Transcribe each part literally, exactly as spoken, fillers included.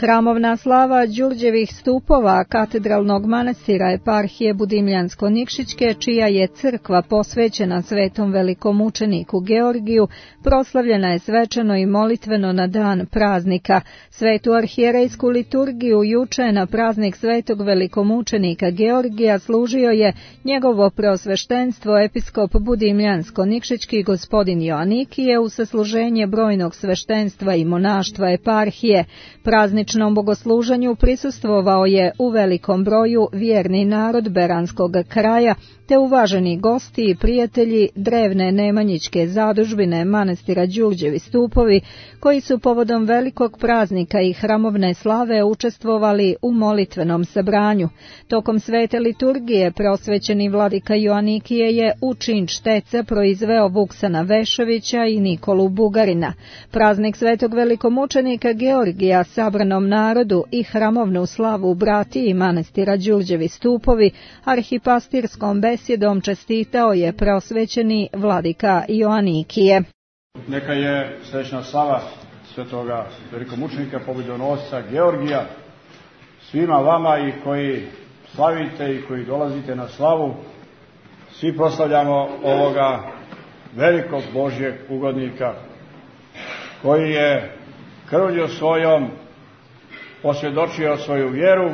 Hramovna slava Đurđevih stupova katedralnog manastira eparhije Budimljansko-Nikšićke, čija je crkva posvećena svetom velikomučeniku Georgiju, proslavljena je svečano i molitveno na dan praznika. Svetu arhijerejsku liturgiju juče na praznik svetog velikomučenika Georgija služio je njegovo preosveštenstvo episkop Budimljansko-Nikšićki gospodin Joanikije u sasluženje brojnog sveštenstva i monaštva eparhije. Prazničnom bogosluženju prisustvovao je u velikom broju vjerni narod Beranskog kraja, te uvaženi gosti i prijatelji drevne Nemanjićke zadužbine manastira Đurđevi stupovi, koji su povodom velikog praznika i hramovne slave učestvovali u molitvenom sabranju. Tokom svete liturgije preosvećeni vladika Joanikije je u čin šteca proizveo Vuksana Vešovića i Nikolu Bugarina. Praznik svetog velikomučenika Georgija sabranom narodu i hramovnu slavu bratiji manastira Đurđevi stupovi arhipastirskom besjedom čestitao je preosvećeni vladika Joanikije. Neka je srećna slava svetoga velikomučenika pobjedonosca Georgija svima vama i koji slavite i koji dolazite na slavu. Svi proslavljamo ovoga velikog Božjeg ugodnika koji je krvlju svojom posvjedočio svoju vjeru,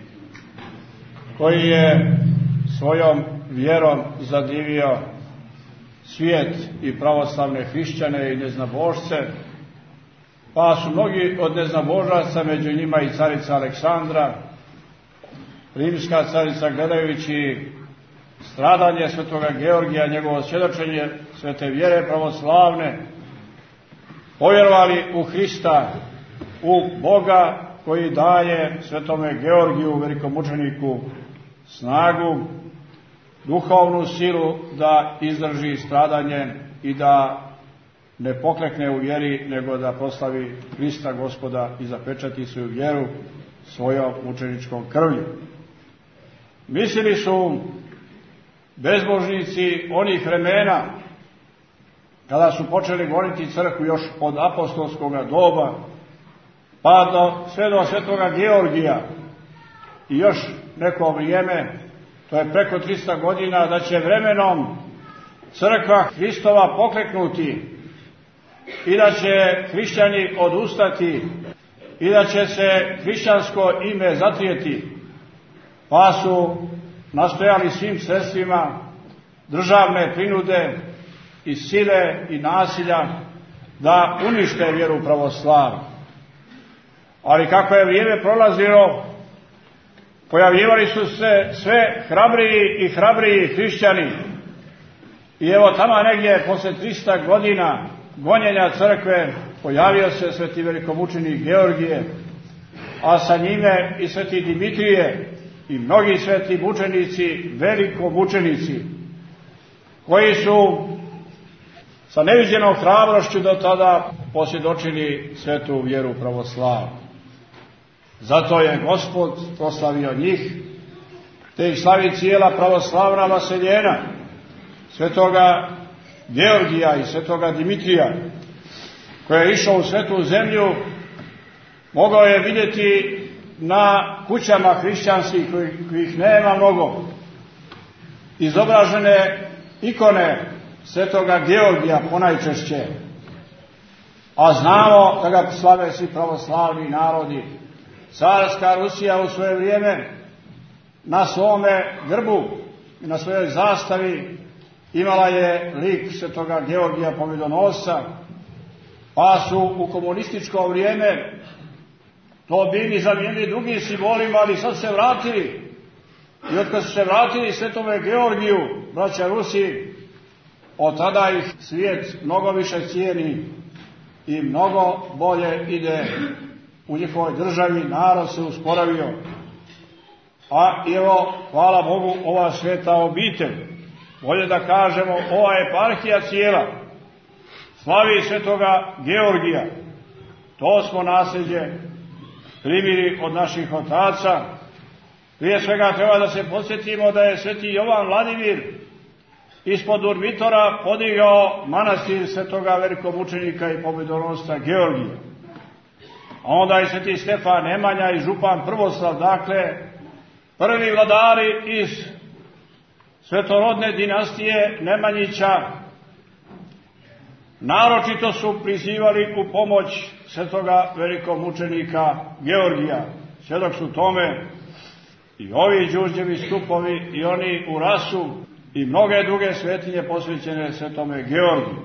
koji je svojom vjerom zadivio svijet i pravoslavne hrišćane i neznabožce, pa su mnogi od neznabožaca, među njima i carica Aleksandra, rimska carica, gledajući stradanje svetoga Georgija, njegovo svjedočenje svete vjere pravoslavne, povjerovali u Hrista, u Boga koji daje svetome Georgiju, velikomučeniku, snagu, duhovnu silu da izdrži stradanje i da ne poklekne u vjeri, nego da proslavi Hrista Gospoda i zapečati svoju vjeru svojom mučeničkom krvlju. Mislili su bezbožnici onih vremena, kada su počeli goniti crkvu još od apostolskoga doba, pa do, sve do svetoga Georgija i još neko vrijeme, to je preko trista godina, da će vremenom crkva Hristova pokleknuti i da će hrišćani odustati i da će se hrišćansko ime zatrijeti, pa su nastojali svim sredstvima državne prinude i sile i nasilja da unište vjeru pravoslavnu. Ali kako je vrijeme prolazilo, pojavljivali su se sve hrabriji i hrabriji hrišćani. I evo tamo negdje posle trista godina gonjenja crkve pojavio se sveti velikomučenik Georgije, a sa njime i sveti Dimitrije i mnogi sveti mučenici, velikomučenici, koji su sa neviđenom hrabrošću do tada posvjedočili svetu vjeru pravoslavnu. Zato je Gospod proslavio njih, te ih slavi cijela pravoslavna vaseljena, svetoga Georgija i svetoga Dimitrija, koji je išao u svetu zemlju, mogao je vidjeti na kućama hrišćanskih, kojih nema mnogo, izobražene ikone svetoga Georgija ponajčešće, a znamo da ga slave svi pravoslavni narodi. Carska Rusija u svoje vrijeme na svome grbu i na svojoj zastavi imala je lik svetoga Georgija pobjedonosca, pa su u komunističko vrijeme to bili zamijenili drugim simbolima, ali sad se vratili. I od kad su se vratili svetome Georgiju, braća Rusi, od tada ih svijet mnogo više cijeni i mnogo bolje ide u njihovoj državi, narod se usporavio. A evo, hvala Bogu, ova sveta obitelj, bolje da kažemo, ova eparhija cijela, slavi svetoga Georgija. To smo nasljeđe primili od naših otaca. Prije svega treba da se podsjetimo da je sveti Jovan Vladimir ispod Urmitora podigao manastir svetoga velikomučenika i pobjedonosca Georgija. a onda i sveti Stefan Nemanja i župan Prvoslav, dakle, prvi vladari iz svetorodne dinastije Nemanjića, naročito su prizivali u pomoć svetoga velikomučenika Georgija. Svjedok su tome i ovi Đurđevi stupovi i oni u Rasu i mnoge druge svetinje posvećene svetome Georgiju.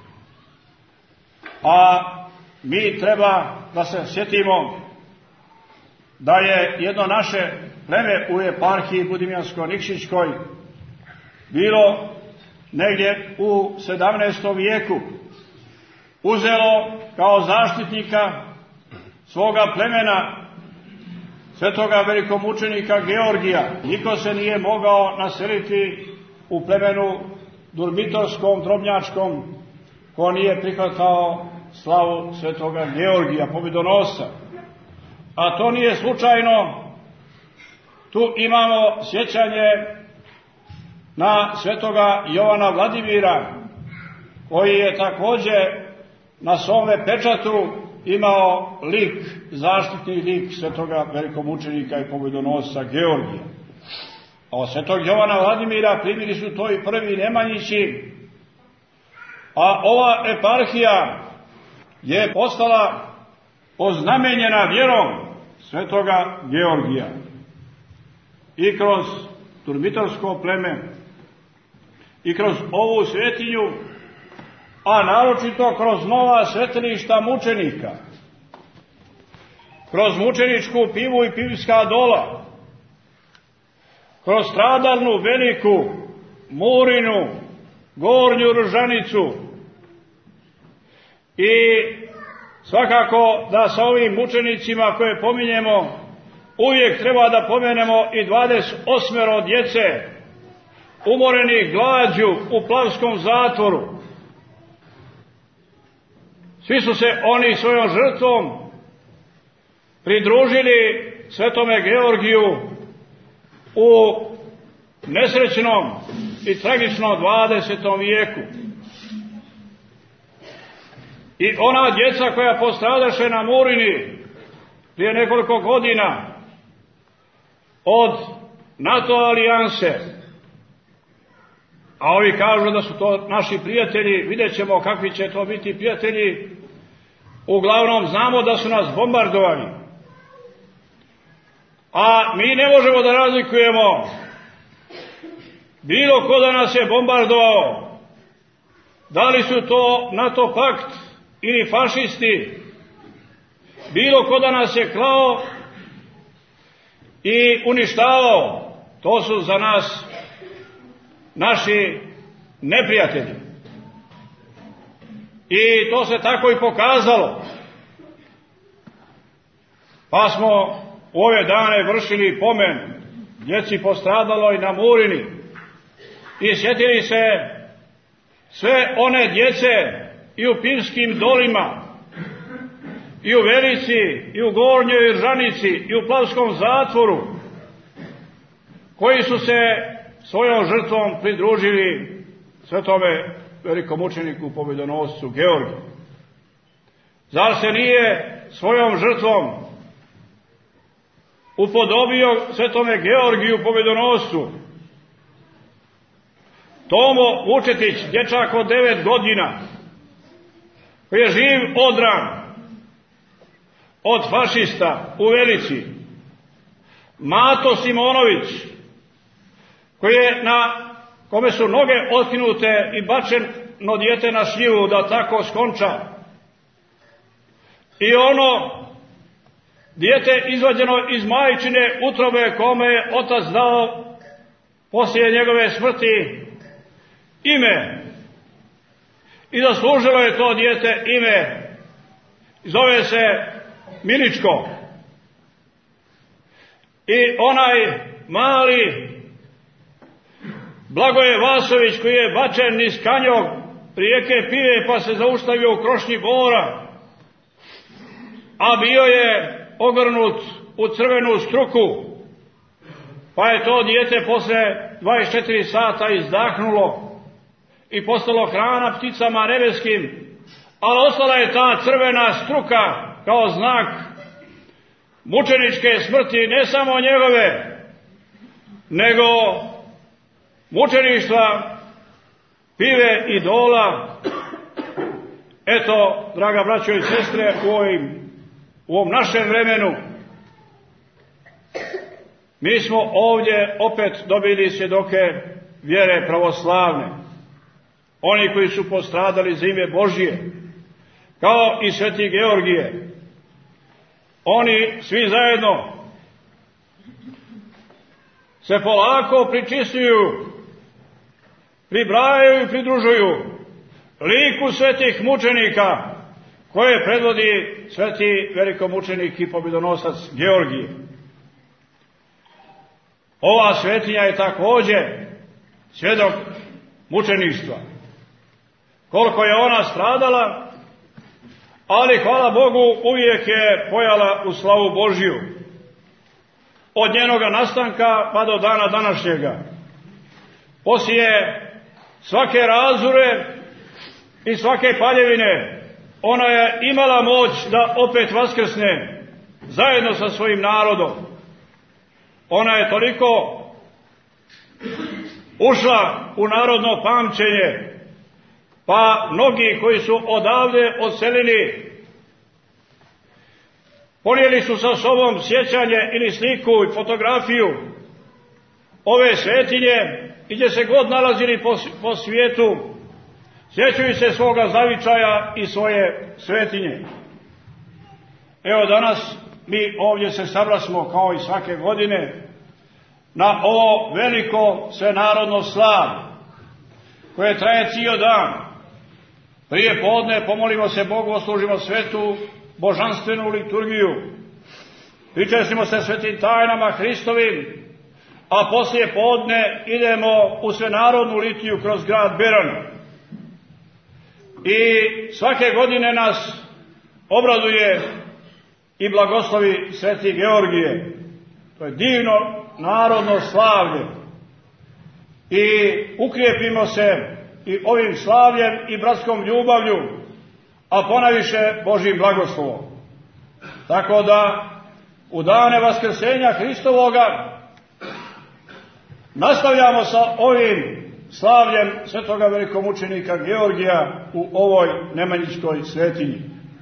A mi treba da se sjetimo da je jedno naše pleme u eparhiji Budimljansko-Nikšićkoj bilo negdje u sedamnaestom vijeku uzelo kao zaštitnika svoga plemena svetoga velikomučenika Georgija. Niko se nije mogao naseliti u plemenu Durbitorskom, Drobnjačkom, ko nije prihvatao slavu svetoga Georgija, pobjedonosca. A to nije slučajno. Tu imamo sjećanje na svetoga Jovana Vladimira, koji je također na svome pečatu imao lik, zaštitni lik svetoga velikomučenika i pobjedonosca Georgija. A od svetog Jovana Vladimira primili su to i prvi Nemanjići, a ova eparhija je postala oznamenjena vjerom svetoga Georgija. I kroz Durbitorsko pleme, i kroz ovu svetinju, a naročito kroz nova svetilišta mučenika, kroz mučeničku pivu i pivska dola, kroz stradalnu veliku Murinu, Gornju Ružanicu, i svakako da sa ovim mučenicima koje pominjemo uvijek treba da pomenemo i dvadeset osam djece umorenih glađu u Plavskom zatvoru. Svi su se oni svojom žrtvom pridružili svetome Georgiju u nesrećnom i tragičnom dvadesetom vijeku. I ona djeca koja postradaše na Murini prije nekoliko godina od NATO alijanse, a ovi kažu da su to naši prijatelji, vidjet ćemo kakvi će to biti prijatelji, uglavnom znamo da su nas bombardovali. A mi ne možemo da razlikujemo bilo ko da nas je bombardovao, da li su to NATO pakt ili fašisti, bilo ko da nas je klao i uništavao, to su za nas naši neprijatelji. I to se tako i pokazalo. Pa smo u ove dane vršili pomen djeci postradaloj na Murini i sjetili se sve one djece i u Pivskim dolima, i u Velici, i u Gornjoj Ružanici, i u Plavskom zatvoru, koji su se svojom žrtvom pridružili svetome velikomučeniku pobjedonoscu Georgiju. Zar se nije svojom žrtvom upodobio svetome Georgiju pobjedonoscu? Tomo Vučetić, dječak od devet godina, koji je živ odran od fašista u Velici. Mato Simonović, koji je na kome su noge otkinute i bačeno dijete na šljivu da tako skonča. I ono dijete izvađeno iz majčine utrobe kome je otac dao poslije njegove smrti ime. I zaslužilo je to dijete ime. Zove se Miličko. I onaj mali Blagoje Vasović, koji je bačen niz Kanjog rijeke Pive pa se zaustavio u krošnji bora, a bio je ogrnut u crvenu struku, pa je to dijete posle dvadeset četiri sata izdahnulo i postalo hrana pticama nebeskim, ali ostala je ta crvena struka kao znak mučeničke smrti, ne samo njegove, nego mučeništva pive idola. Eto, draga braćo i sestre, u, ovim, u ovom našem vremenu mi smo ovdje opet dobili svjedoke vjere pravoslavne. Oni koji su postradali za ime Božje, kao i sveti Georgije. Oni svi zajedno se polako pričisuju, pribrajaju i pridružuju liku svetih mučenika koje predvodi sveti velikomučenik i pobjedonosac Georgije. Ova svetinja je također svjedok mučeništva. Koliko je ona stradala, ali hvala Bogu uvijek je pojala u slavu Božju. Od njenoga nastanka pa do dana današnjega. Poslije svake razure i svake paljevine ona je imala moć da opet vaskrsne zajedno sa svojim narodom. Ona je toliko ušla u narodno pamćenje, pa mnogi koji su odavde odselili ponijeli su sa sobom sjećanje ili sliku i fotografiju ove svetinje i gdje se god nalazili po, po svijetu, sjećaju se svoga zavičaja i svoje svetinje. Evo danas mi ovdje se sabrasmo kao i svake godine na ovo veliko svenarodno slavlje koje traje cijel dan. Prije podne pomolimo se Bogu, oslužimo svetu božanstvenu liturgiju, pričestimo se svetim tajnama Hristovim, a poslije podne idemo u svenarodnu litiju kroz grad Beran. I svake godine nas obraduje i blagoslovi sveti Georgije. To je divno narodno slavlje. I ukrijepimo se i ovim slavljem i bratskom ljubavlju, a ponajviše Božjim blagoslovom. Tako da u dane vaskrsenja Hristovoga nastavljamo sa ovim slavljem svetoga velikomučenika Georgija u ovoj nemanjičkoj svetinji.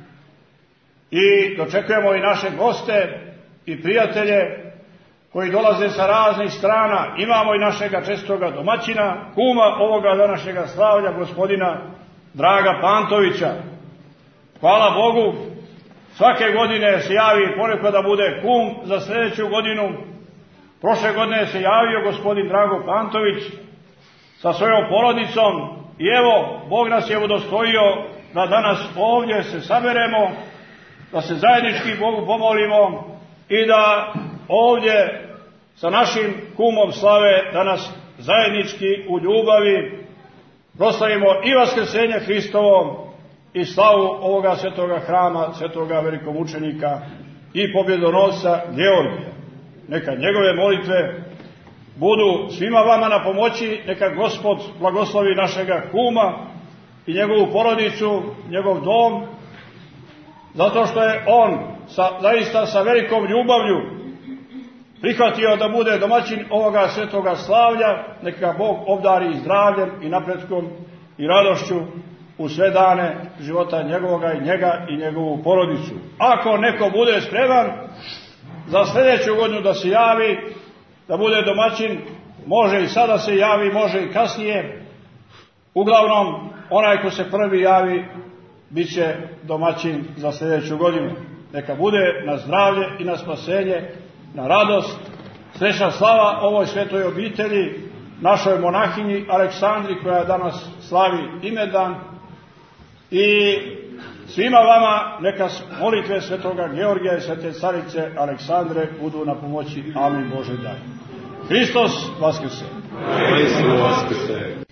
I dočekujemo i naše goste i prijatelje koji dolaze sa raznih strana. Imamo i našega čestoga domaćina, kuma ovoga današnjega slavlja, gospodina Draga Pantovića. Hvala Bogu, svake godine se javi ponekad da bude kum za sljedeću godinu. Prošle godine se javio gospodin Drago Pantović sa svojom porodicom i evo, Bog nas je udostojio da danas ovdje se saberemo, da se zajednički Bogu pomolimo i da ovdje sa našim kumom slave danas zajednički u ljubavi proslavimo i vaskrsenje Hristovo i slavu ovoga svetoga hrama, svetoga velikomučenika i pobjedonosca Georgija. Neka njegove molitve budu svima vama na pomoći, neka Gospod blagoslovi našega kuma i njegovu porodicu, njegov dom, zato što je on sa, zaista sa velikom ljubavlju prihvatio da bude domaćin ovoga svetoga slavlja. Neka Bog obdari zdravljem i napretkom i radošću u sve dane života njegovoga i njega i njegovu porodicu. Ako neko bude spreman za sljedeću godinu da se javi, da bude domaćin, može i sada se javi, može i kasnije. Uglavnom, onaj ko se prvi javi, bit će domaćin za sljedeću godinu. Neka bude na zdravlje i na spasenje, na radost, srećna slava ovoj svetoj obitelji, našoj monahinji Aleksandri koja danas slavi imendan, i svima vama neka molitve svetoga Georgija i svete carice Aleksandre budu na pomoći. Amin Bože daj. Hristos vaskrse. Hristos vaskrse.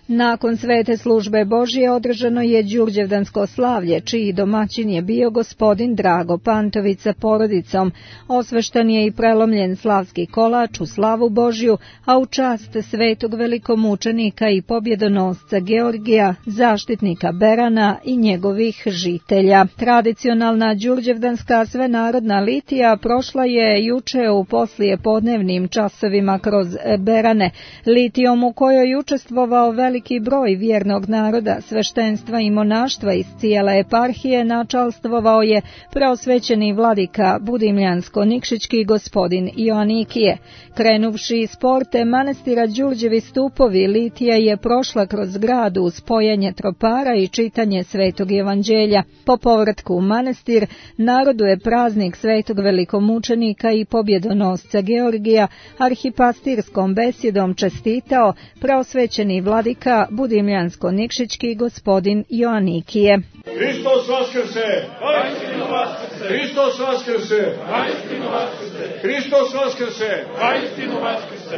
Nakon svete službe Božje održano je Đurđevdansko slavlje, čiji domaćin je bio gospodin Drago Pantović sa porodicom. Osveštan je i prelomljen slavski kolač u slavu Božju, a u čast svetog velikomučenika i pobjedonosca Georgija, zaštitnika Berana i njegovih žitelja. Tradicionalna Đurđevdanska svenarodna litija prošla je juče u poslijepodnevnim časovima kroz Berane. Litijom u kojoj je učestvovao veliki broj vjernog naroda, sveštenstva i monaštva iz cijele eparhije načalstvovao je preosvećeni vladika Budimljansko-Nikšićki gospodin Joanikije. Krenuvši iz porte manastira Đurđevi stupovi, litija je prošla kroz grad uz spojenje tropara i čitanje svetog evanđelja. Po povratku u manastir narodu je praznik svetog velikomučenika i pobjedonosca Georgija arhipastirskom besjedom čestitao preosvećeni vladika Budimljansko-Nikšićki gospodin Joanikije. Hristos vaskrse! Vajstinu vaskrse! Hristos vaskrse! Vajstinu vaskrse! Hristos vaskrse! Vajstinu vaskrse!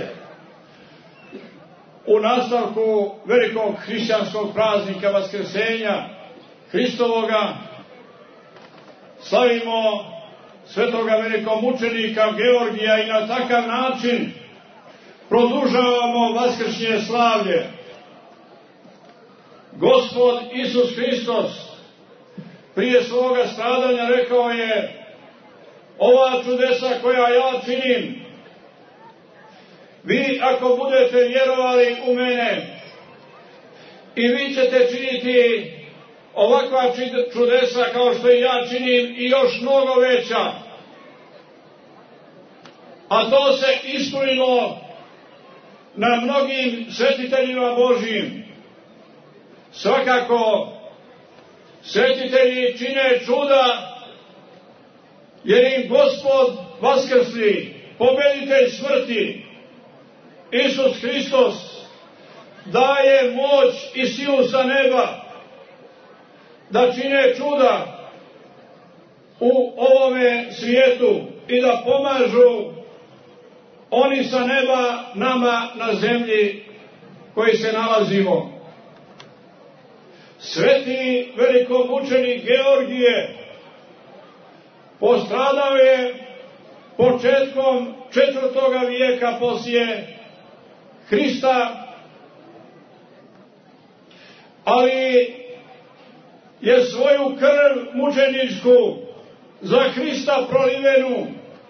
U nastavku velikog hrišćanskog praznika Vaskrsenja Hristovoga slavimo svetoga velikomučenika Georgija i na takav način produžavamo vaskršnje slavlje. Gospod Isus Hristos prije svoga stradanja rekao je: ova čudesa koja ja činim, vi ako budete vjerovali u mene i vi ćete činiti ovakva čudesa kao što i ja činim i još mnogo veća. A to se ispunilo na mnogim svetiteljima Božjim. Svakako, svetitelji čine čuda jer im Gospod vaskrsli, pobjeditelj smrti, Isus Hristos, daje moć i silu sa neba da čine čuda u ovome svijetu i da pomažu oni sa neba nama na zemlji koji se nalazimo. Sveti velikomučenik Georgije postradao je početkom četvrtoga vijeka poslije Hrista, ali je svoju krv mučeničku za Hrista prolivenu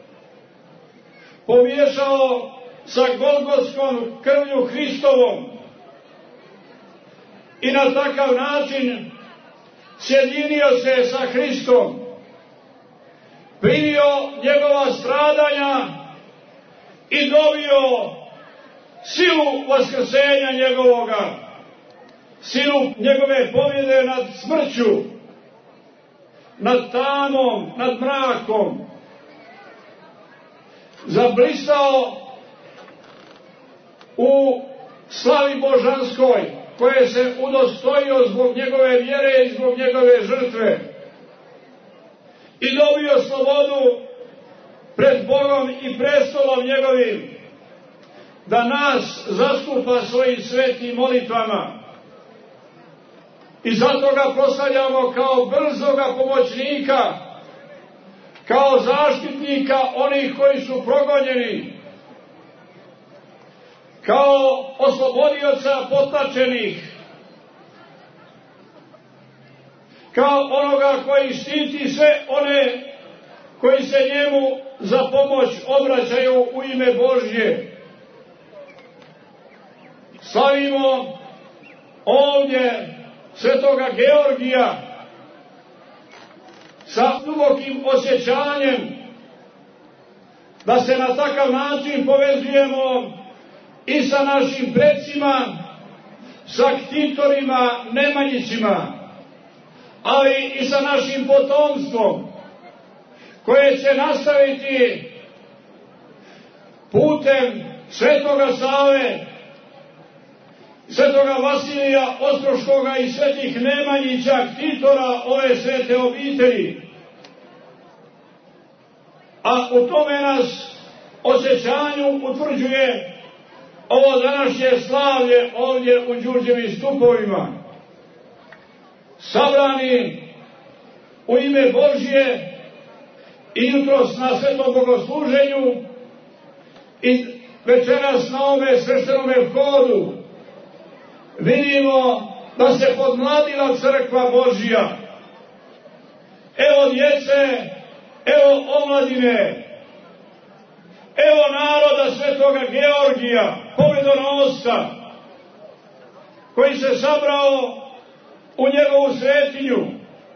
pomiješao sa golgotskom krvlju Hristovom i na takav način sjedinio se sa Hristom, primio njegova stradanja i dobio silu vaskrsenja njegovoga, silu njegove pobjede nad smrću, nad tamom, nad mrakom. Zablistao u slavi božanskoj, koje se udostojio zbog njegove vjere i zbog njegove žrtve, i dobio slobodu pred Bogom i prestolom njegovim da nas zastupa svojim svetim molitvama. I zato ga proslavljamo kao brzoga pomoćnika, kao zaštitnika onih koji su progonjeni, kao oslobodioca potlačenih, kao onoga koji štiti sve one koji se njemu za pomoć obraćaju u ime Božje. Slavimo ovdje svetoga Georgija sa dubokim osjećanjem da se na takav način povezujemo i sa našim predsima, sa ktitorima, Nemanjićima, ali i sa našim potomstvom koje će nastaviti putem svetoga Save, svetoga Vasilija Ostroškoga i svetih Nemanjića, ktitora ove svete obitelji. A u tome nas osjećanju utvrđuje ovo današnje slavlje ovdje u Đurđevim stupovima, sabrani u ime Božje i jutros na svetom bogosluženju i večeras na ove sveštenome vhodu, vidimo da se podmladila crkva Božja. Evo djece, evo omladine, evo naroda svetoga Georgija, pobjedonosca, koji se sabrao u njegovu svetinju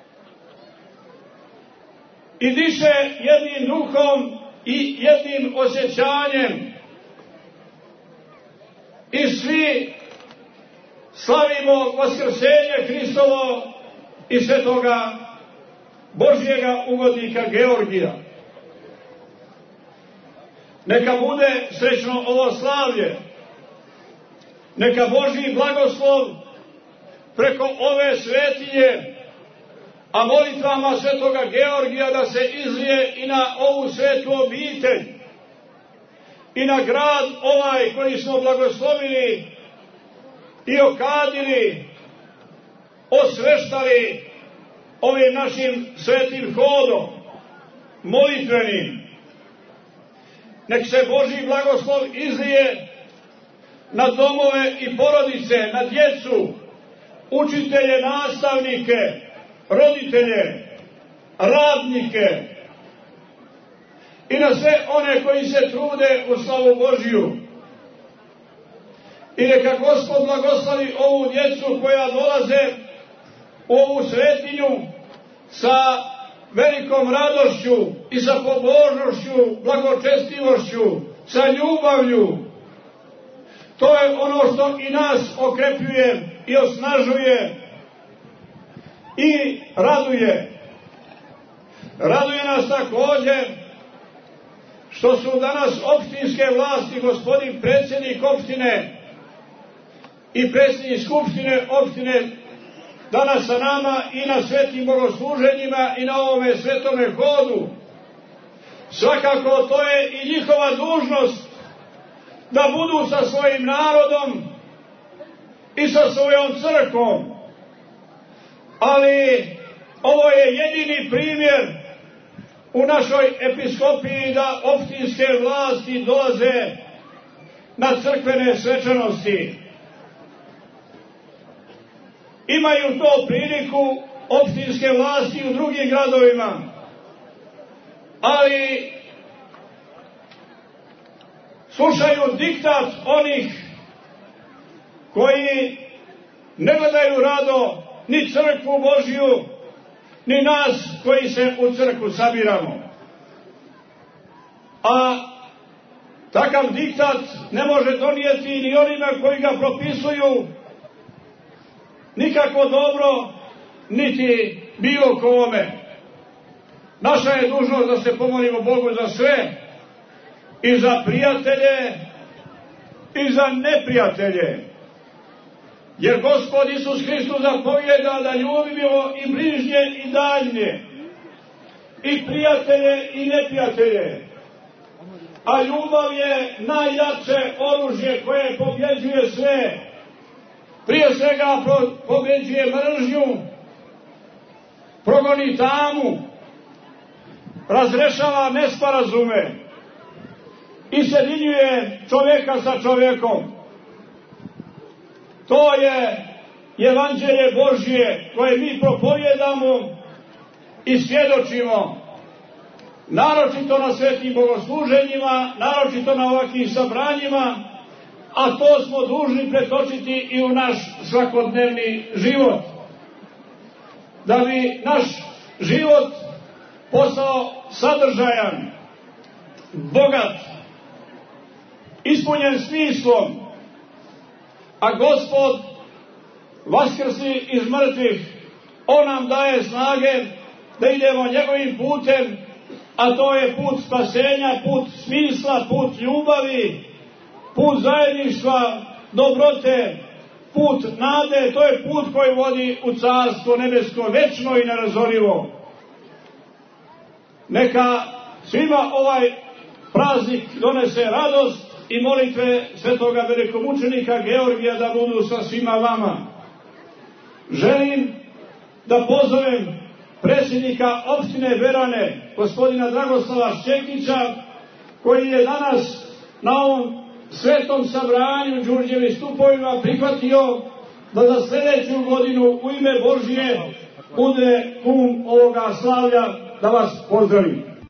i diše jednim duhom i jednim osjećanjem, i svi slavimo vaskrsenje Hristovo i svetoga Božjega ugodnika Georgija. Neka bude srećno ovo slavlje, neka Božji blagoslov preko ove svetinje, a molitvama svetoga Georgija da se izlije i na ovu svetu obitelj i na grad ovaj koji smo blagoslovili i okadili, osveštali ovim našim svetim hodom, molitvenim. Nek se Božji blagoslov izlije na domove i porodice, na djecu, učitelje, nastavnike, roditelje, radnike i na sve one koji se trude u slavu Božju. I neka Gospod blagoslovi ovu djecu koja dolaze u ovu svetinju sa velikom radošću i sa pobožnošću, blagočestivošću, sa ljubavlju. To je ono što i nas okrepljuje i osnažuje i raduje. Raduje nas također što su danas opštinske vlasti, gospodin predsjednik opštine i predsjednik skupštine opštine danas sa nama i na svetim bogosluženjima i na ovome svetome hodu. Svakako to je i njihova dužnost da budu sa svojim narodom i sa svojom crkvom. Ali ovo je jedini primjer u našoj episkopiji da opštinske vlasti dolaze na crkvene svečanosti. Imaju to priliku opštinske vlasti u drugim gradovima, ali slušaju diktat onih koji ne gledaju rado ni crkvu Božju, ni nas koji se u crkvu sabiramo. A takav diktat ne može donijeti ni onima koji ga propisuju nikako dobro, niti bilo kome. Naša je dužnost da se pomolimo Bogu za sve, i za prijatelje i za neprijatelje. Jer Gospod Isus Hristos zapovijeda da ljubimo i bližnje i daljnje, i prijatelje i neprijatelje. A ljubav je najjače oružje koje pobjeđuje sve. Prije svega pobjeđuje mržnju, progoni tamu, razrešava nesporazume i sjedinjuje čovjeka sa čovjekom. To je evanđelje Božje koje mi propovijedamo i svjedočimo, naročito na svetim bogosluženjima, naročito na ovakvim sabranjima, a to smo dužni pretočiti i u naš svakodnevni život. Da bi naš život postao sadržajan, bogat, ispunjen smislom, a Gospod vaskrsi iz mrtvih, On nam daje snage da idemo njegovim putem, a to je put spasenja, put smisla, put ljubavi, put zajedništva, dobrote, put nade. To je put koji vodi u carstvo nebesko, večno i nerazorivo. Neka svima ovaj praznik donese radost i molitve svetoga velikomučenika Georgija da budu sa svima vama. Želim da pozovem predsjednika opštine Berane, gospodina Dragoslava Šćekića, koji je danas na ovom svetom sabranju Đurđevih stupovima prihvatio da za sljedeću godinu u ime Božije bude kum ovoga slavlja, da vas pozdravim.